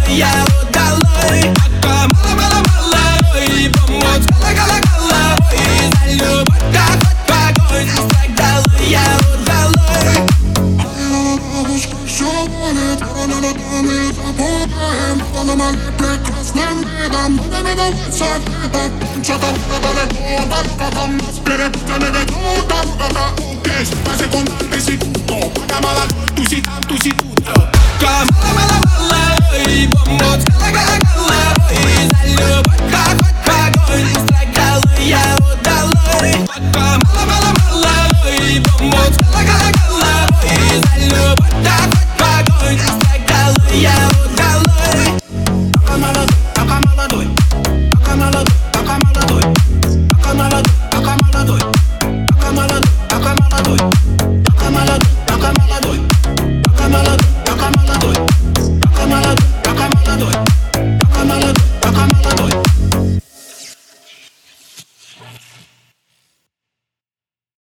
я удалой. Пока мало-мало-мало, ой, помочь головой. За любовь как хоть огонь, страх долой, я удалой. Все будет, мы забудаем, но мы прекрасным видом будем видеться где-то. Что-то далеко, потом нас перепутали ведут. Здесь на секунду, секунду, пока молодой, туси там, туси тут. Пока мало-мало-мало,